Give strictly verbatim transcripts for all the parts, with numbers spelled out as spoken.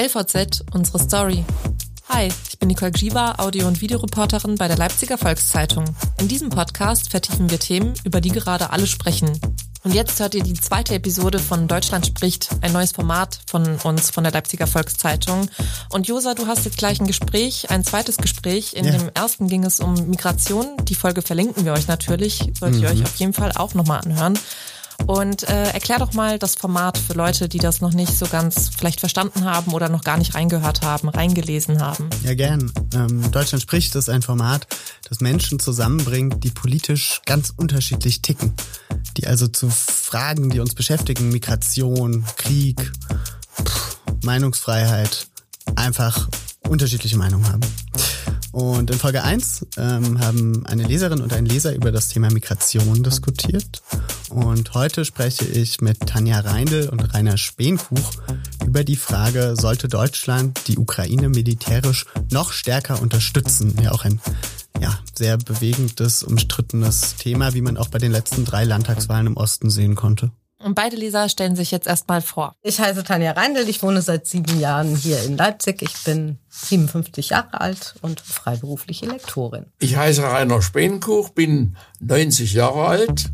L V Z, unsere Story. Hi, ich bin Nicole Gieber, Audio- und Videoreporterin bei der Leipziger Volkszeitung. In diesem Podcast vertiefen wir Themen, über die gerade alle sprechen. Und jetzt hört ihr die zweite Episode von Deutschland spricht, ein neues Format von uns, von der Leipziger Volkszeitung. Und Josa, du hast jetzt gleich ein Gespräch, ein zweites Gespräch. In ja. dem ersten ging es um Migration. Die Folge verlinken wir euch natürlich, solltet mhm. ihr euch auf jeden Fall auch nochmal anhören. Und äh, erklär doch mal das Format für Leute, die das noch nicht so ganz vielleicht verstanden haben oder noch gar nicht reingehört haben, reingelesen haben. Ja, gern. Ähm, Deutschland spricht ist ein Format, das Menschen zusammenbringt, die politisch ganz unterschiedlich ticken. Die also zu Fragen, die uns beschäftigen, Migration, Krieg, pff, Meinungsfreiheit, einfach unterschiedliche Meinungen haben. Und in Folge eins ähm, haben eine Leserin und ein Leser über das Thema Migration diskutiert. Und heute spreche ich mit Tanja Reindl und Rainer Spähnkuch über die Frage, sollte Deutschland die Ukraine militärisch noch stärker unterstützen? Ja, auch ein ja, sehr bewegendes, umstrittenes Thema, wie man auch bei den letzten drei Landtagswahlen im Osten sehen konnte. Und beide Leser stellen sich jetzt erstmal vor. Ich heiße Tanja Reindl, ich wohne seit sieben Jahren hier in Leipzig. Ich bin siebenundfünfzig Jahre alt und freiberufliche Lektorin. Ich heiße Rainer Spähnkuch, bin neunzig Jahre alt.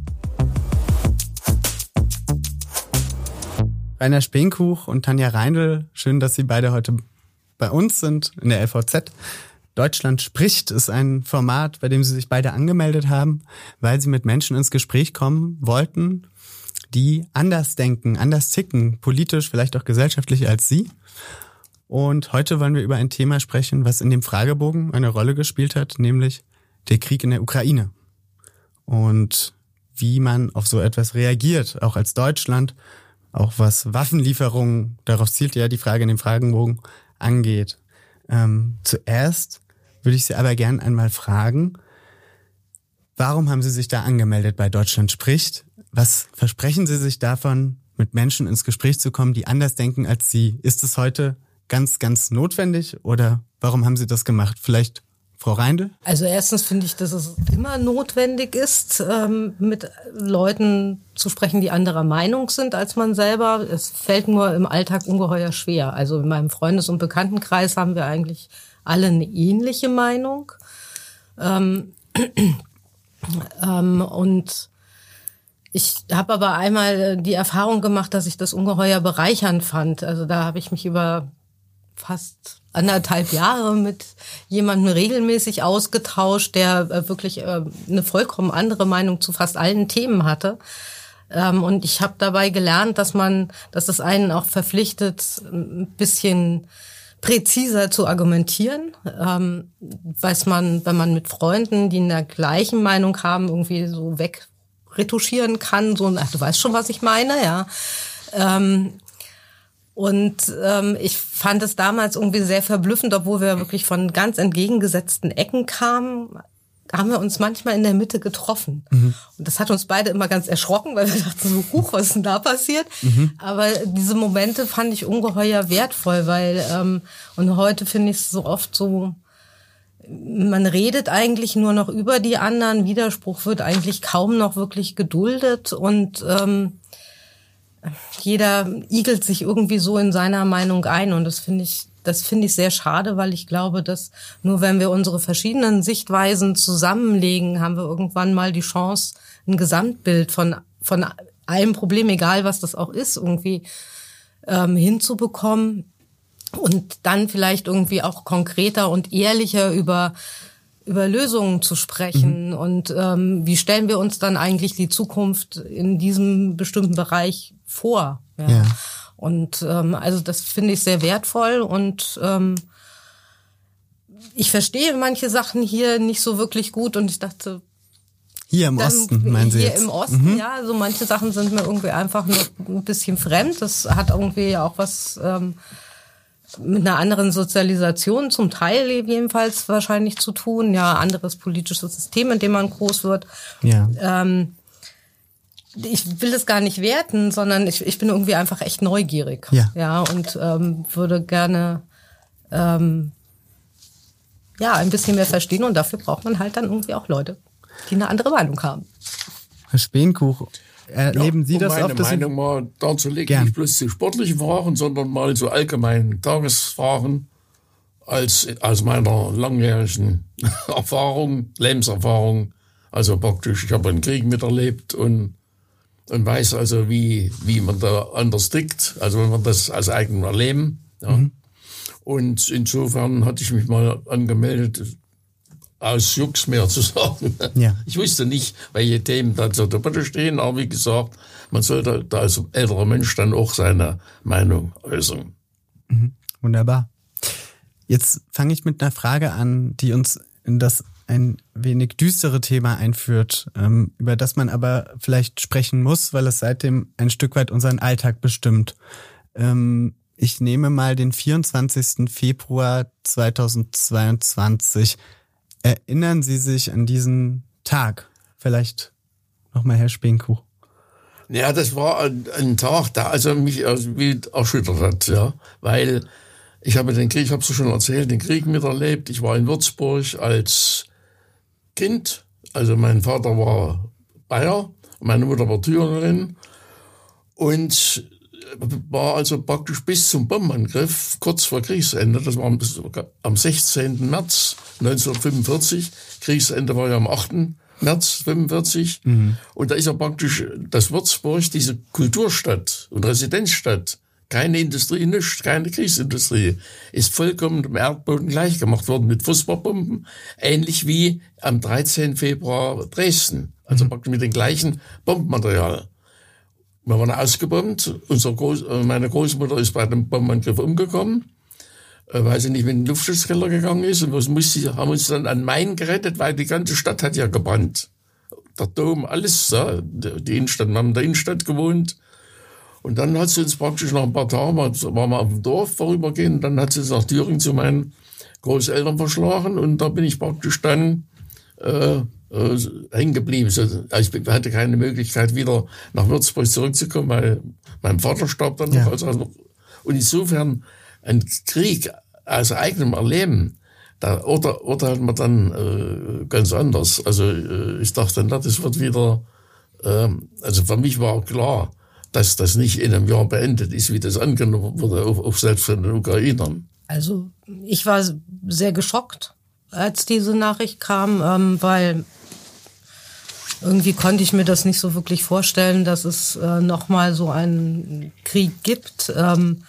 Rainer Spähnkuch und Tanja Reindl, schön, dass Sie beide heute bei uns sind in der L V Z. Deutschland spricht ist ein Format, bei dem Sie sich beide angemeldet haben, weil Sie mit Menschen ins Gespräch kommen wollten, die anders denken, anders ticken, politisch, vielleicht auch gesellschaftlich als Sie. Und heute wollen wir über ein Thema sprechen, was in dem Fragebogen eine Rolle gespielt hat, nämlich der Krieg in der Ukraine. Und wie man auf so etwas reagiert, auch als Deutschland, auch was Waffenlieferungen, darauf zielt ja die Frage in dem Fragebogen, angeht. Ähm, zuerst würde ich Sie aber gern einmal fragen, warum haben Sie sich da angemeldet bei Deutschland spricht? Was versprechen Sie sich davon, mit Menschen ins Gespräch zu kommen, die anders denken als Sie? Ist es heute ganz, ganz notwendig oder warum haben Sie das gemacht? Vielleicht Frau Reindl? Also erstens finde ich, dass es immer notwendig ist, ähm, mit Leuten zu sprechen, die anderer Meinung sind als man selber. Es fällt nur im Alltag ungeheuer schwer. Also in meinem Freundes- und Bekanntenkreis haben wir eigentlich alle eine ähnliche Meinung. Ähm, ähm, und ich habe aber einmal die Erfahrung gemacht, dass ich das ungeheuer bereichernd fand. Also da habe ich mich über fast anderthalb Jahre mit jemandem regelmäßig ausgetauscht, der wirklich eine vollkommen andere Meinung zu fast allen Themen hatte. Und ich habe dabei gelernt, dass man, dass es einen auch verpflichtet, ein bisschen präziser zu argumentieren, ähm, weiß man, wenn man mit Freunden, die in der gleichen Meinung haben, irgendwie so wegretuschieren kann, so, ach, du weißt schon, was ich meine, ja. Ähm, und ähm, ich fand es damals irgendwie sehr verblüffend, obwohl wir wirklich von ganz entgegengesetzten Ecken kamen, haben wir uns manchmal in der Mitte getroffen. Mhm. Und das hat uns beide immer ganz erschrocken, weil wir dachten so, huch, was ist denn da passiert? Mhm. Aber diese Momente fand ich ungeheuer wertvoll, weil ähm, und heute finde ich es so oft so, man redet eigentlich nur noch über die anderen, Widerspruch wird eigentlich kaum noch wirklich geduldet und ähm, jeder igelt sich irgendwie so in seiner Meinung ein und das finde ich Das finde ich sehr schade, weil ich glaube, dass nur wenn wir unsere verschiedenen Sichtweisen zusammenlegen, haben wir irgendwann mal die Chance, ein Gesamtbild von von einem Problem, egal was das auch ist, irgendwie ähm, hinzubekommen und dann vielleicht irgendwie auch konkreter und ehrlicher über über Lösungen zu sprechen. Mhm. Und ähm, wie stellen wir uns dann eigentlich die Zukunft in diesem bestimmten Bereich vor? Ja. ja. Und ähm, also das finde ich sehr wertvoll und ähm, ich verstehe manche Sachen hier nicht so wirklich gut und ich dachte... Hier im dann, Osten, meinen Sie Hier jetzt? im Osten, mhm. ja. Also manche Sachen sind mir irgendwie einfach nur ein bisschen fremd. Das hat irgendwie auch was ähm, mit einer anderen Sozialisation zum Teil jedenfalls wahrscheinlich zu tun. Ja, anderes politisches System, in dem man groß wird. Ja. Ähm, ich will das gar nicht werten, sondern ich, ich bin irgendwie einfach echt neugierig. Ja. Ja, und ähm, würde gerne ähm, ja ein bisschen mehr verstehen und dafür braucht man halt dann irgendwie auch Leute, die eine andere Meinung haben. Herr Spähnkuch. Erleben ja, Sie das um meine oft? Dass Meinung mal darzulegen, Gern. nicht bloß zu sportlichen Fragen, sondern mal zu allgemeinen Tagesfragen als aus meiner langjährigen Erfahrung, Lebenserfahrung. Also praktisch, ich habe einen Krieg miterlebt und, und weiß also, wie, wie man da anders tickt. Also wenn man das aus eigenem Erleben. Ja. Mhm. Und insofern hatte ich mich mal angemeldet, aus Jux mehr zu sagen. Ja. Ich wusste nicht, welche Themen da zur Debatte stehen, aber wie gesagt, man sollte da als älterer Mensch dann auch seine Meinung äußern. Mhm. Wunderbar. Jetzt fange ich mit einer Frage an, die uns in das ein wenig düstere Thema einführt, ähm, über das man aber vielleicht sprechen muss, weil es seitdem ein Stück weit unseren Alltag bestimmt. Ähm, ich nehme mal den vierundzwanzigsten Februar zweitausendzweiundzwanzig. Erinnern Sie sich an diesen Tag? Vielleicht nochmal, Herr Speenkuch. Ja, das war ein, ein Tag, der also mich wie erschüttert hat, ja, weil ich habe den Krieg, ich habe es schon erzählt, den Krieg miterlebt. Ich war in Würzburg als Kind, also mein Vater war Bayer, meine Mutter war Thüringerin und war also praktisch bis zum Bombenangriff, kurz vor Kriegsende, das war am sechzehnten März neunzehnhundertfünfundvierzig, Kriegsende war ja am achten März fünfundvierzig, mhm. Und da ist ja praktisch das Würzburg, diese Kulturstadt und Residenzstadt, keine Industrie, nichts, keine Kriegsindustrie, ist vollkommen dem Erdboden gleich gemacht worden mit Fußballbomben, ähnlich wie am dreizehnten Februar Dresden, also mhm. praktisch mit dem gleichen Bombenmaterial. Wir waren ausgebombt, unsere Groß, meine Großmutter ist bei dem Bombenangriff umgekommen, weil sie nicht mit in den Luftschutzkeller gegangen ist, und wir mussten, haben uns dann an Main gerettet, weil die ganze Stadt hat ja gebrannt. Der Dom, alles, ja, die Innenstadt, wir haben in der Innenstadt gewohnt. Und dann hat sie uns praktisch nach ein paar Tagen, waren wir auf dem Dorf vorübergehend, und dann hat sie uns nach Thüringen zu meinen Großeltern verschlagen, und da bin ich praktisch dann äh, äh, hängen geblieben. Also ich hatte keine Möglichkeit, wieder nach Würzburg zurückzukommen, weil mein Vater starb dann noch. Ja. Also, und insofern ein Krieg aus eigenem Erleben, da urteilt man dann äh, ganz anders. Also äh, ich dachte, na, das wird wieder, äh, also für mich war klar, dass das nicht in einem Jahr beendet ist, wie das angenommen wurde, auch, auch selbst von den Ukrainern. Also ich war sehr geschockt, als diese Nachricht kam, ähm, weil irgendwie konnte ich mir das nicht so wirklich vorstellen, dass es äh, nochmal so einen Krieg gibt. Ähm,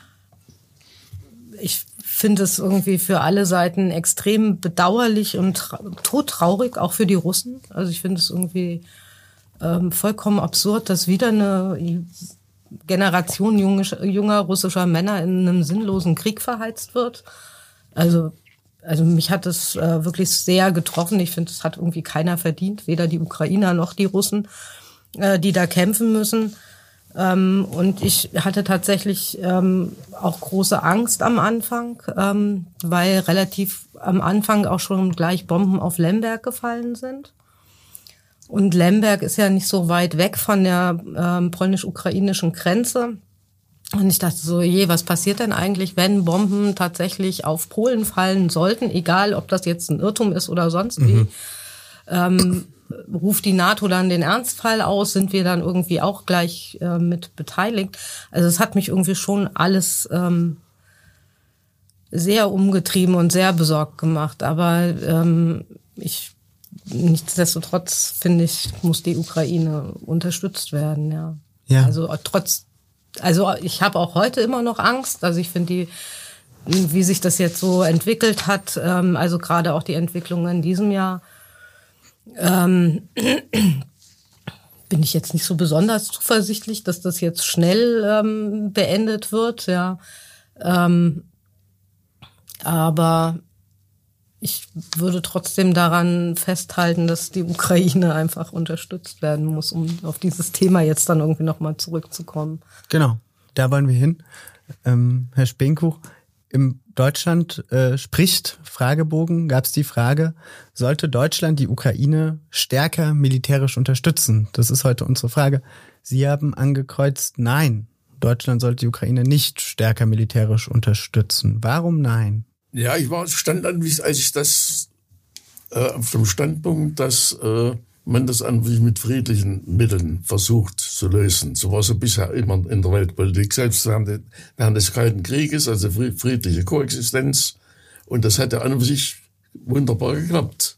ich finde es irgendwie für alle Seiten extrem bedauerlich und tra- todtraurig, auch für die Russen. Also ich finde es irgendwie ähm, vollkommen absurd, dass wieder eine Generation junge, junger russischer Männer in einem sinnlosen Krieg verheizt wird. Also, also mich hat es äh, wirklich sehr getroffen. Ich finde, es hat irgendwie keiner verdient, weder die Ukrainer noch die Russen, äh, die da kämpfen müssen. Ähm, und ich hatte tatsächlich ähm, auch große Angst am Anfang, ähm, weil relativ am Anfang auch schon gleich Bomben auf Lemberg gefallen sind. Und Lemberg ist ja nicht so weit weg von der ähm, polnisch-ukrainischen Grenze. Und ich dachte so, je, was passiert denn eigentlich, wenn Bomben tatsächlich auf Polen fallen sollten, egal ob das jetzt ein Irrtum ist oder sonst wie. Mhm. Ähm, ruft die NATO dann den Ernstfall aus, sind wir dann irgendwie auch gleich äh, mit beteiligt. Also es hat mich irgendwie schon alles ähm, sehr umgetrieben und sehr besorgt gemacht. Aber ähm, ich nichtsdestotrotz finde ich, muss die Ukraine unterstützt werden. Ja. Ja. Also trotz, also ich habe auch heute immer noch Angst. Also ich finde die, wie sich das jetzt so entwickelt hat, ähm, also gerade auch die Entwicklung in diesem Jahr. Ähm, bin ich jetzt nicht so besonders zuversichtlich, dass das jetzt schnell ähm, beendet wird, ja. Ähm, aber ich würde trotzdem daran festhalten, dass die Ukraine einfach unterstützt werden muss, um auf dieses Thema jetzt dann irgendwie nochmal zurückzukommen. Genau, da wollen wir hin. Ähm, Herr Speenkuch, im Deutschland äh, spricht Fragebogen, gab es die Frage, sollte Deutschland die Ukraine stärker militärisch unterstützen? Das ist heute unsere Frage. Sie haben angekreuzt, nein, Deutschland sollte die Ukraine nicht stärker militärisch unterstützen. Warum nein? Ja, ich war stand an, als ich das äh, auf dem Standpunkt, dass äh, man das an sich mit friedlichen Mitteln versucht zu lösen. So war es bisher immer in der Weltpolitik, selbst während, während des Kalten Krieges, also friedliche Koexistenz. Und das hat ja an sich wunderbar geklappt.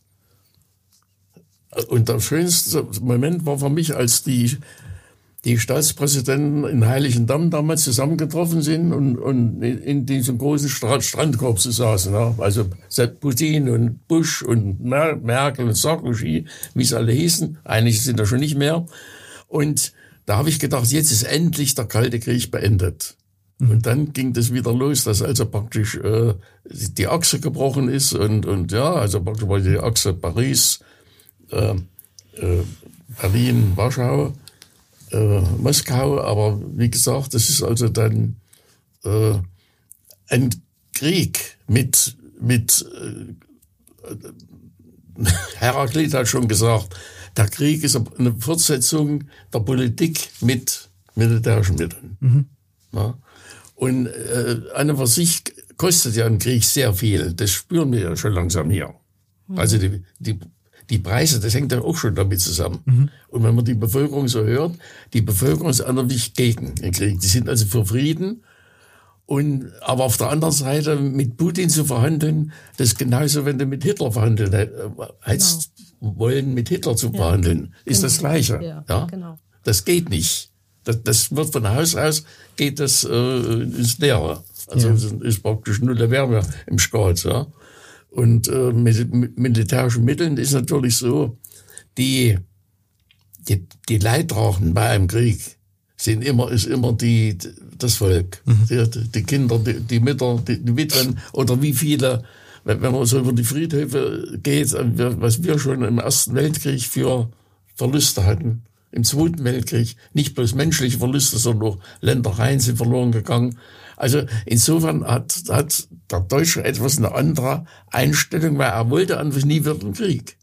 Und der schönste Moment war für mich, als die, die Staatspräsidenten in Heiligendamm damals zusammengetroffen sind und, und in diesem großen Strand, Strandkorb saßen. Ja. Also Putin und Bush und Merkel und Sarkozy, wie es alle hießen. Einige sind da schon nicht mehr. Und da habe ich gedacht, jetzt ist endlich der Kalte Krieg beendet. Mhm. Und dann ging das wieder los, dass also praktisch äh, die Achse gebrochen ist. Und, und ja, also praktisch war die Achse Paris, äh, äh, Berlin, Warschau, Äh, Moskau, aber wie gesagt, das ist also dann äh, ein Krieg mit, mit äh, Heraklit hat schon gesagt, der Krieg ist eine Fortsetzung der Politik mit militärischen Mitteln. Mhm. Ja? Und äh, eine für sich kostet ja ein Krieg sehr viel, das spüren wir ja schon langsam hier. Mhm. Also die, die Die Preise, das hängt ja auch schon damit zusammen. Mhm. Und wenn man die Bevölkerung so hört, die Bevölkerung ist eigentlich gegen den Krieg. Die sind also für Frieden. Und, aber auf der anderen Seite mit Putin zu verhandeln, das ist genauso, wenn du mit Hitler verhandeln hättest, genau. wollen mit Hitler zu verhandeln, ja, ist genau. das Gleiche. Ja, ja? Genau. Das geht nicht. Das, das wird von Haus aus, geht das äh, ins Leere. Also ja. ist, ist praktisch null Wärme im Staat, ja. Und äh, mit, mit militärischen Mitteln ist natürlich so, die, die, die Leidtragenden bei einem Krieg sind immer, ist immer die, das Volk. Mhm. Die, die Kinder, die, die Mütter, die, die Witwen oder wie viele, wenn, wenn man so über die Friedhöfe geht, was wir schon im Ersten Weltkrieg für Verluste hatten, im Zweiten Weltkrieg, nicht bloß menschliche Verluste, sondern auch Ländereien sind verloren gegangen. Also insofern hat, hat der Deutsche etwas eine andere Einstellung, weil er wollte an sich nie wieder einen Krieg.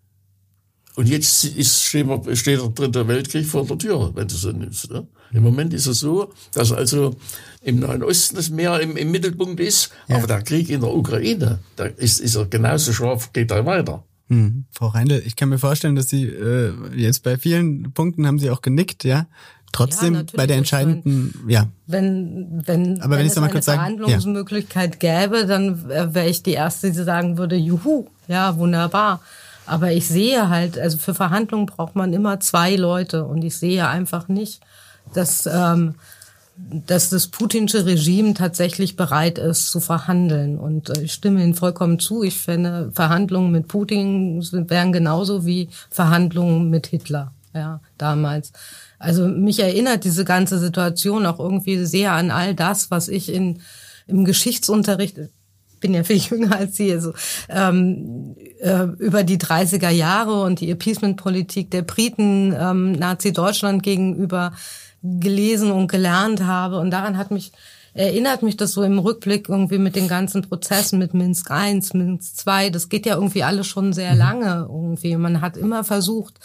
Und jetzt ist, steht, steht der Dritte Weltkrieg vor der Tür, wenn du so nimmst. Ne? Im Moment ist es so, dass also im Nahen Osten das Meer im, im Mittelpunkt ist, ja. aber der Krieg in der Ukraine, da ist, ist er genauso scharf, geht er weiter. Hm. Frau Reindl, ich kann mir vorstellen, dass Sie äh, jetzt bei vielen Punkten haben Sie auch genickt, ja. Trotzdem ja, bei der entscheidenden, meine, ja. Wenn, wenn, Aber wenn, wenn es eine Verhandlungsmöglichkeit ja. gäbe, dann wäre ich die Erste, die sagen würde, juhu, ja, wunderbar. Aber ich sehe halt, also für Verhandlungen braucht man immer zwei Leute und ich sehe einfach nicht, dass, ähm, dass das putinsche Regime tatsächlich bereit ist zu verhandeln. Und ich stimme Ihnen vollkommen zu. Ich finde, Verhandlungen mit Putin wären genauso wie Verhandlungen mit Hitler, ja, damals. Also mich erinnert diese ganze Situation auch irgendwie sehr an all das, was ich in im Geschichtsunterricht, bin ja viel jünger als Sie, also ähm, äh, über die dreißiger Jahre und die Appeasement-Politik der Briten ähm, Nazi-Deutschland gegenüber gelesen und gelernt habe. Und daran hat mich erinnert mich das so im Rückblick irgendwie mit den ganzen Prozessen, mit Minsk eins, Minsk zwei. Das geht ja irgendwie alles schon sehr lange irgendwie. Man hat immer versucht,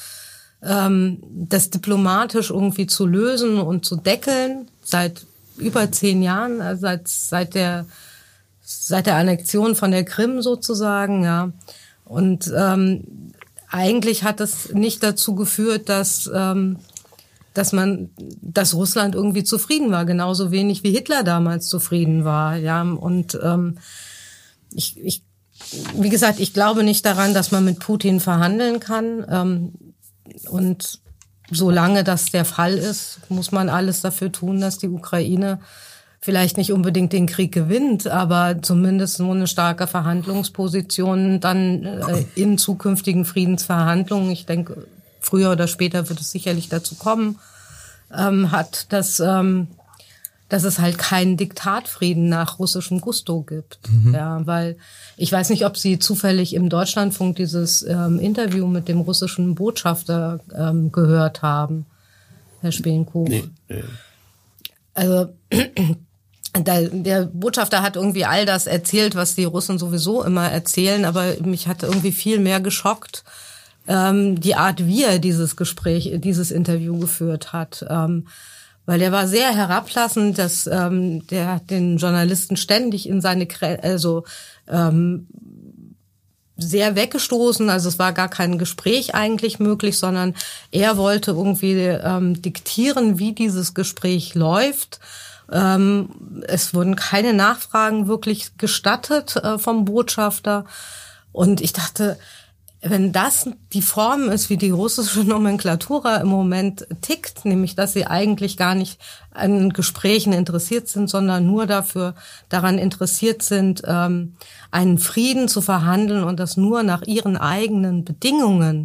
das diplomatisch irgendwie zu lösen und zu deckeln, seit über zehn Jahren, also seit, seit der, seit der Annexion von der Krim sozusagen, ja. Und, ähm, eigentlich hat es nicht dazu geführt, dass, ähm, dass man, dass Russland irgendwie zufrieden war, genauso wenig wie Hitler damals zufrieden war, ja. Und, ähm, ich, ich, wie gesagt, ich glaube nicht daran, dass man mit Putin verhandeln kann, ähm, und solange das der Fall ist, muss man alles dafür tun, dass die Ukraine vielleicht nicht unbedingt den Krieg gewinnt, aber zumindest so eine starke Verhandlungsposition dann äh, in zukünftigen Friedensverhandlungen, ich denke, früher oder später wird es sicherlich dazu kommen, ähm, hat, dass, ähm, dass es halt keinen Diktatfrieden nach russischem Gusto gibt. Mhm. Ja, weil ich weiß nicht, ob Sie zufällig im Deutschlandfunk dieses ähm, Interview mit dem russischen Botschafter ähm, gehört haben, Herr Spenkow. Nee, nee. Also der, der Botschafter hat irgendwie all das erzählt, was die Russen sowieso immer erzählen, aber mich hat irgendwie viel mehr geschockt, ähm, die Art, wie er dieses Gespräch, dieses Interview geführt hat. Ähm, weil er war sehr herablassend, dass ähm, der hat den Journalisten ständig in seine, also ähm, sehr weggestoßen. Also es war gar kein Gespräch eigentlich möglich, sondern er wollte irgendwie ähm, diktieren, wie dieses Gespräch läuft. Ähm, es wurden keine Nachfragen wirklich gestattet äh, vom Botschafter. Und ich dachte, wenn das die Form ist, wie die russische Nomenklatura im Moment tickt, nämlich dass sie eigentlich gar nicht an Gesprächen interessiert sind, sondern nur dafür daran interessiert sind, ähm, einen Frieden zu verhandeln und das nur nach ihren eigenen Bedingungen,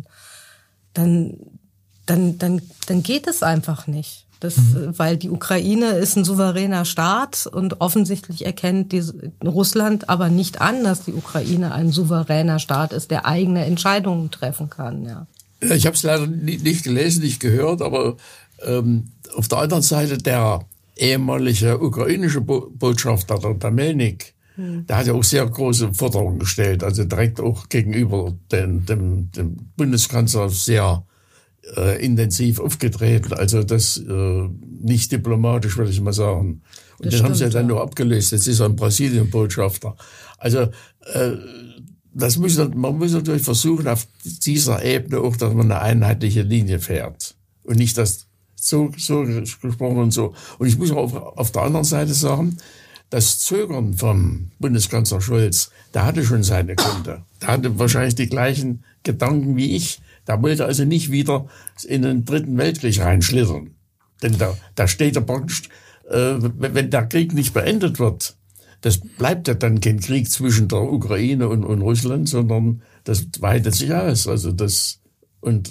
dann dann dann dann geht es einfach nicht. Das, mhm. Weil die Ukraine ist ein souveräner Staat und offensichtlich erkennt die, Russland aber nicht an, dass die Ukraine ein souveräner Staat ist, der eigene Entscheidungen treffen kann. Ja, ja ich habe es leider nicht gelesen, nicht gehört, aber ähm, auf der anderen Seite der ehemalige ukrainische Bo- Botschafter, der, der Melnik, hm. der hat ja auch sehr große Forderungen gestellt, also direkt auch gegenüber den, dem, dem Bundeskanzler sehr Äh, intensiv aufgetreten, also das äh, nicht diplomatisch, würde ich mal sagen. Und das den stimmt, haben sie ja dann ja. nur abgelöst. Jetzt ist er ein Brasilien-Botschafter. Also äh, das muss, man muss natürlich versuchen, auf dieser Ebene auch, dass man eine einheitliche Linie fährt und nicht das so so gesprochen und so. Und ich muss auch auf, auf der anderen Seite sagen, das Zögern von Bundeskanzler Scholz, der hatte schon seine Gründe. Der hatte wahrscheinlich die gleichen Gedanken wie ich. Der wollte also nicht wieder in den dritten Weltkrieg reinschlittern. Denn da, da steht er praktisch, äh, wenn der Krieg nicht beendet wird, das bleibt ja dann kein Krieg zwischen der Ukraine und, und Russland, sondern das weitet sich aus. Also das, und,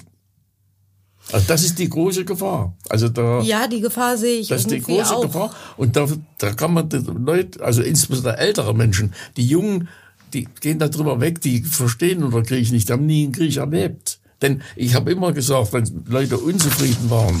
also das ist die große Gefahr. Also da, ja, die Gefahr sehe ich das ist die große auch. Gefahr. Und da, da kann man die Leute, also insbesondere ältere Menschen, die Jungen, die gehen da drüber weg, die verstehen unter Krieg nicht, die haben nie einen Krieg erlebt. Denn ich habe immer gesagt, wenn Leute unzufrieden waren,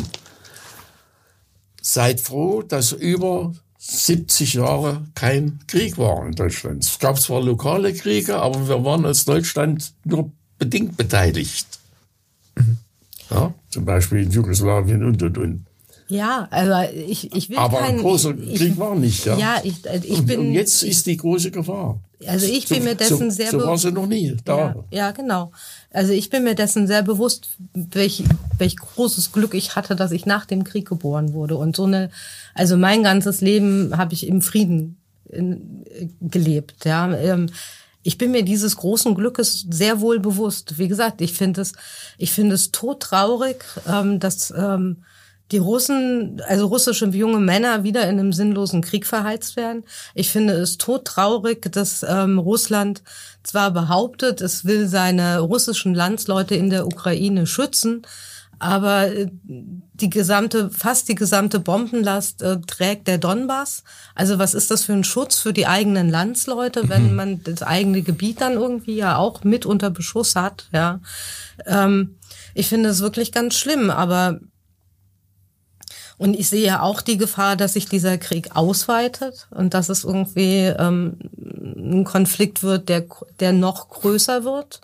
seid froh, dass über siebzig Jahre kein Krieg war in Deutschland. Es gab zwar lokale Kriege, aber wir waren als Deutschland nur bedingt beteiligt. Mhm. Ja, zum Beispiel in Jugoslawien und, und, und. Ja, also ich, ich will aber kein... ein großer Krieg ich, war nicht, ja. Ja, ich, ich und, bin... Und jetzt ist die große Gefahr. Also ich bin so, mir dessen so, sehr so bewusst. war sie noch nie da. Ja, ja, genau. Also ich bin mir dessen sehr bewusst, welch, welch großes Glück ich hatte, dass ich nach dem Krieg geboren wurde. Und so eine, also mein ganzes Leben habe ich im Frieden in, gelebt. Ja, ähm, ich bin mir dieses großen Glückes sehr wohl bewusst. Wie gesagt, ich finde es, ich finde es todtraurig, ähm, dass ähm, die Russen, also russische junge Männer wieder in einem sinnlosen Krieg verheizt werden. Ich finde es todtraurig, dass ähm, Russland zwar behauptet, es will seine russischen Landsleute in der Ukraine schützen, aber äh, die gesamte, fast die gesamte Bombenlast äh, trägt der Donbass. Also was ist das für ein Schutz für die eigenen Landsleute, wenn man das eigene Gebiet dann irgendwie ja auch mit unter Beschuss hat? Ja, ähm, ich finde es wirklich ganz schlimm, aber und ich sehe auch die Gefahr, dass sich dieser Krieg ausweitet und dass es irgendwie ähm, ein Konflikt wird, der der noch größer wird.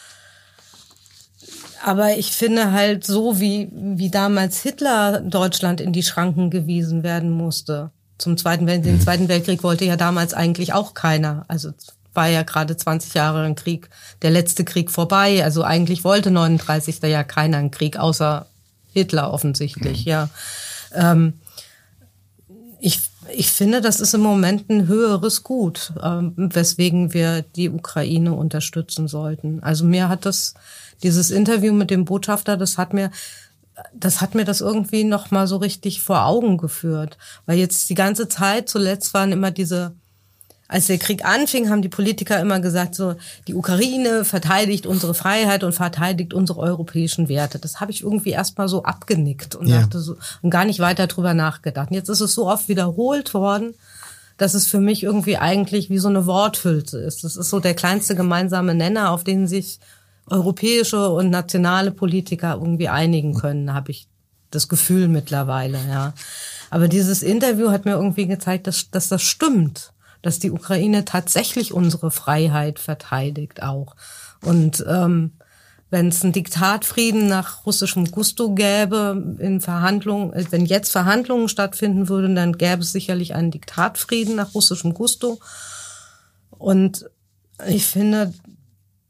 Aber ich finde halt so, wie wie damals Hitler Deutschland in die Schranken gewiesen werden musste. Zum Zweiten Weltkrieg, den Zweiten Weltkrieg wollte ja damals eigentlich auch keiner. Also war ja gerade zwanzig Jahre ein Krieg, der letzte Krieg vorbei. Also eigentlich wollte neununddreißig da ja keiner einen Krieg, außer Hitler offensichtlich, ja. Ähm, ich, ich finde, das ist im Moment ein höheres Gut, ähm, weswegen wir die Ukraine unterstützen sollten. Also mir hat das, dieses Interview mit dem Botschafter, das hat mir, das hat mir das irgendwie noch mal so richtig vor Augen geführt. Weil jetzt die ganze Zeit, zuletzt waren immer diese, als der Krieg anfing, haben die Politiker immer gesagt, so, die Ukraine verteidigt unsere Freiheit und verteidigt unsere europäischen Werte. Das habe ich irgendwie erstmal so abgenickt und ja. dachte so, und gar nicht weiter drüber nachgedacht. Und jetzt ist es so oft wiederholt worden, dass es für mich irgendwie eigentlich wie so eine Worthülse ist. Das ist so der kleinste gemeinsame Nenner, auf den sich europäische und nationale Politiker irgendwie einigen können, habe ich das Gefühl mittlerweile, ja. Aber dieses Interview hat mir irgendwie gezeigt, dass, dass das stimmt. Dass die Ukraine tatsächlich unsere Freiheit verteidigt auch. Und ähm, wenn es einen Diktatfrieden nach russischem Gusto gäbe, in Verhandlungen, wenn jetzt Verhandlungen stattfinden würden, dann gäbe es sicherlich einen Diktatfrieden nach russischem Gusto. Und ich finde,